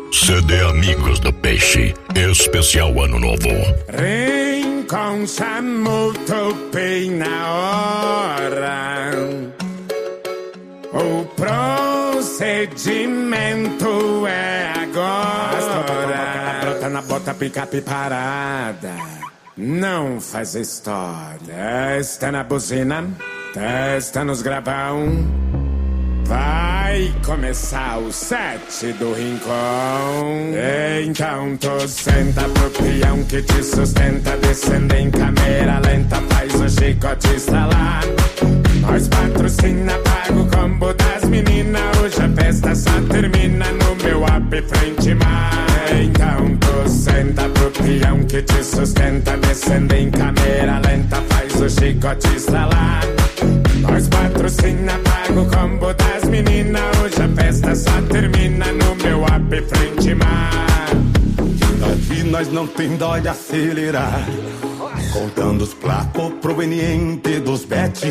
CD Amigos do Peixe, especial Ano Novo. Rincon chamou Topei na hora. O procedimento é agora. Brota na bota, picape parada. Não faz história. Testa na buzina, testa nos gravão. Vai começar o set do Rincon. Então tu senta pro peão que te sustenta. Descendo em câmera lenta, faz o chicote estralar. Nós patrocina, paga o combo das meninas. Hoje a festa só termina no meu app frente mar. Então tu senta pro peão que te sustenta. Descendo em câmera lenta, faz o chicote estralar. Nós patrocina, paga o combo das meninas. Hoje a festa só termina no meu app frente mar. Aqui nós não tem dó de acelerar, contando os placos provenientes dos bet.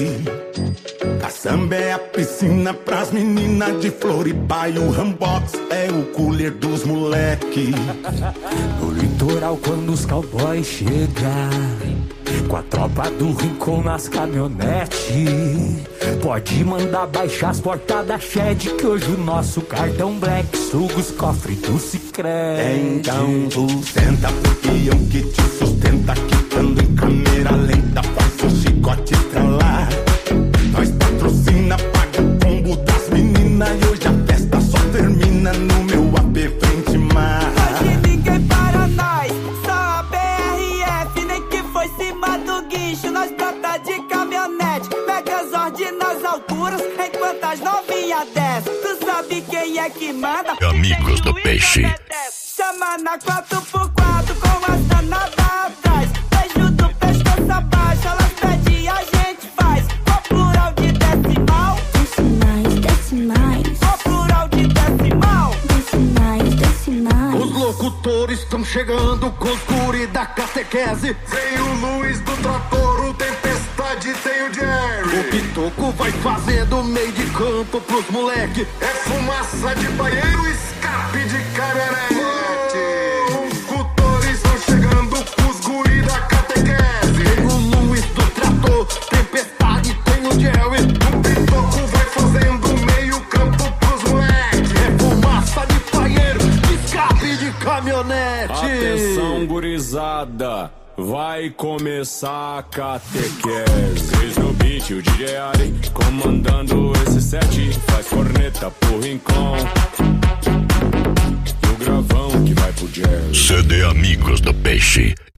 A samba é a piscina pras meninas de Floripa e o Rambox é o cooler dos moleque. No litoral quando os cowboys chegam, com a tropa do Rincon nas caminhonetes, pode mandar baixar as portas da Shed, que hoje o nosso cartão Black suga os cofres do Sicredi. Então tu senta pro peão que te sustenta, quitando em câmera lenta, faz o chicote estralar. Nós patrocina, paga o combo das meninas e hoje a festa só termina no meu AP frente mar. Hoje ninguém para nós, só a BRF, nem que foi cima do guincho. Nós brota de caminhonete, Megazord nas alturas, enquanto as novinhas descem. Tu sabe quem é que manda? Amigos do Peixe. Chama na 4x4 com as danadas atrás. Beijo do pescoço abaixo, elas pedem e a gente faz. Qual plural de decimal? Decimais. Qual plural de decimal? Decimais. Os locutores estão chegando com os guri da catequese. Tem o Luiz do Trator, o Tempestade, tem o Jerry. O Pitoco vai fazendo meio de campo pros moleque. É fumaça de banheiro, escape de caminhonete. Os locutores estão chegando com os guri da catequese. Tem o Luiz do Trator, Tempestade, tem o Jerry. O Pitoco vai fazendo meio campo pros moleque. É fumaça de banheiro, escape de caminhonete. Atenção, gurizada, vai começar a catequese. Cris no beat, o DJ Ari comandando esse set. Faz corneta pro Rincon e o gravão que vai pro jazz. CD Amigos do Peixe.